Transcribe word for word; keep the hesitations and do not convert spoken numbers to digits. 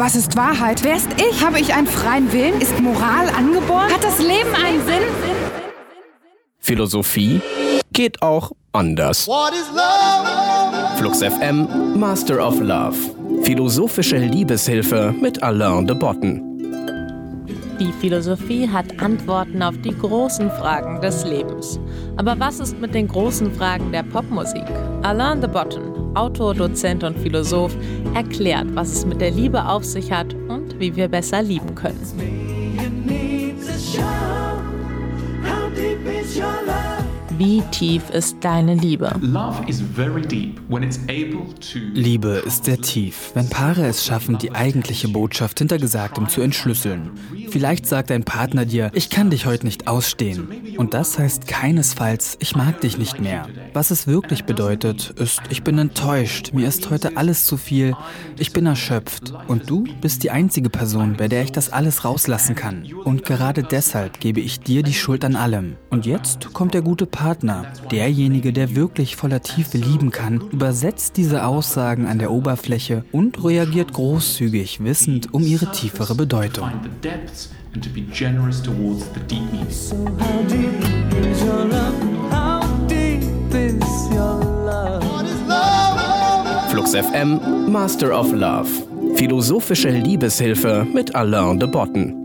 Was ist Wahrheit? Wer ist ich? Habe ich einen freien Willen? Ist Moral angeboren? Hat das Leben einen Sinn? Philosophie geht auch anders. Flux F M, Master of Love. Philosophische Liebeshilfe mit Alain de Botton. Die Philosophie hat Antworten auf die großen Fragen des Lebens. Aber was ist mit den großen Fragen der Popmusik? Alain de Botton, Autor, Dozent und Philosoph, erklärt, was es mit der Liebe auf sich hat und wie wir besser lieben können. Wie tief ist deine Liebe? Liebe ist sehr tief, wenn Paare es schaffen, die eigentliche Botschaft hinter Gesagtem zu entschlüsseln. Vielleicht sagt dein Partner dir, ich kann dich heute nicht ausstehen. Und das heißt keinesfalls, ich mag dich nicht mehr. Was es wirklich bedeutet, ist, ich bin enttäuscht, mir ist heute alles zu viel, ich bin erschöpft. Und du bist die einzige Person, bei der ich das alles rauslassen kann. Und gerade deshalb gebe ich dir die Schuld an allem. Und jetzt kommt der gute Partner, derjenige, der wirklich voller Tiefe lieben kann, übersetzt diese Aussagen an der Oberfläche und reagiert großzügig, wissend um ihre tiefere Bedeutung. Flux F M, Master of Love. Philosophische Liebeshilfe mit Alain de Botton.